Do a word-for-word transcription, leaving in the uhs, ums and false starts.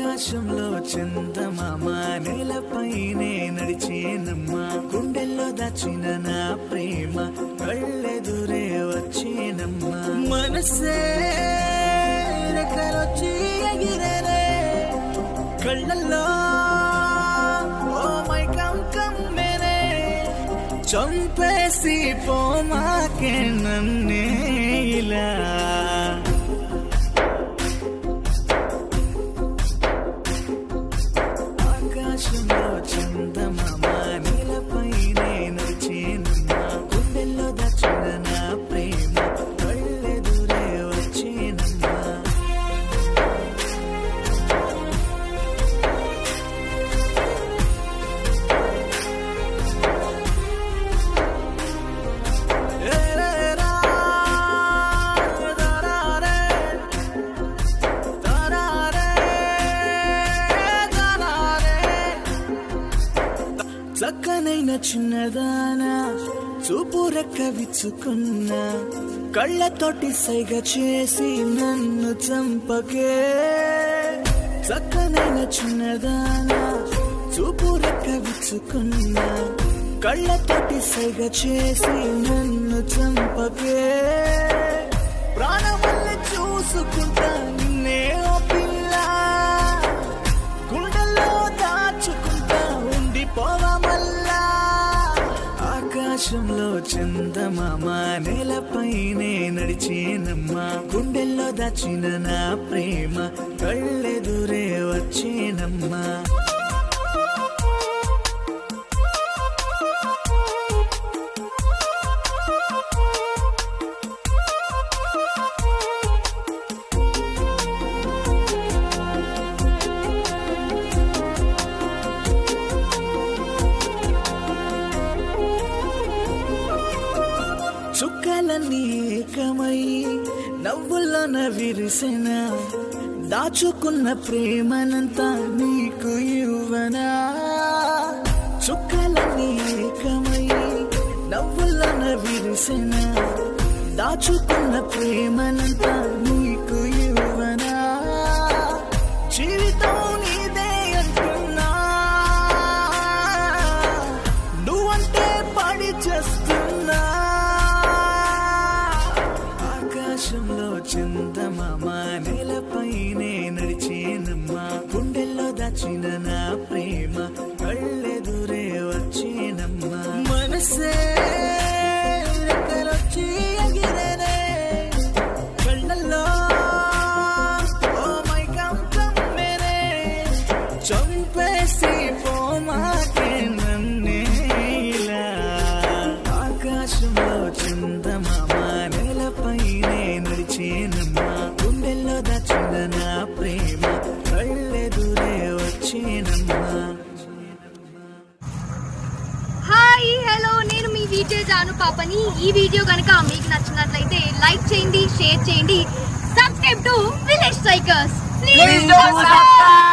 ఆకాశంలో చందమామ నేలపైనే నడిచేనమ్మా గుండెల్లో దాచిన నా ప్రేమ కళ్ళెదురే వచ్చేనమ్మా మనసే రెక్కలొచ్చి ఎగిరేనే కళ్ళల్లో ఓ మై కమ్ కమ్మేనే చంపేసి పోమాకే నన్నే ఇలా ఆకాశంలో చందమామ నేలపైనే నడిచేనమ్మా గుండెల్లో దాచిన నా ప్రేమ కళ్ళెదురే వచ్చేనమ్మా చక్కనైన చిన్నదానా చూపు రెక్క విచ్చుకున్నా కళ్ళతోటి సైగ చేసి నన్ను చంపకే చక్కనైన చిన్నదానా చూపు రెక్క విచ్చుకున్నా కళ్ళతోటి సైగ చేసి నన్ను చంపకే ప్రాణమల్లి చూసుకుంటా నిన్నే ఓ పిల్ల గుండెల్లో దాచుకుంటా ఉండిపోవా మల్లా ఆకాశంలో చందమామ నేలపైనే నడిచేనమ్మా గుండెల్లో దాచిన నా ప్రేమ కళ్ళెదురే వచ్చేనమ్మా చుక్కలన్నీ ఏకమై నవ్వుల్లోన విరిసిన దాచుకున్న ప్రేమనంతా నీకు ఇవ్వనా చుక్కలన్నీ ఏకమై నవ్వుల్లోన విరిసిన దాచుకున్న ప్రేమనంతా నీకు ఇవ్వనా జీవితం నీదే అంటున్నా నువ్వంటే పడి చేస్తున్నా ఆకాశంలో చందమామ నేలపైనే నడిచేనమ్మా గుండెల్లో దాచిన నా ప్రేమ కళ్ళెదురే వచ్చేనమ్మా మనసే రెక్కలొచ్చి ఎగిరేనే కళ్ళల్లో ఓ మై కమ్ కమ్మేనే చంపేసి పోమాకే నన్నే ఇలా ఆకాశంలో చందమామ నేలపైనే నడిచేనమ్మా గుండెల్లో దాచిన నా ప్రేమ కళ్ళెదురే వచ్చేనమ్మా హాయ్ హలో నేను మీ వీడియో జాను పాపని ఈ వీడియో కనుక మీకు నచ్చినట్లయితే లైక్ చేయండి షేర్ చేయండి subscribe to village seekers please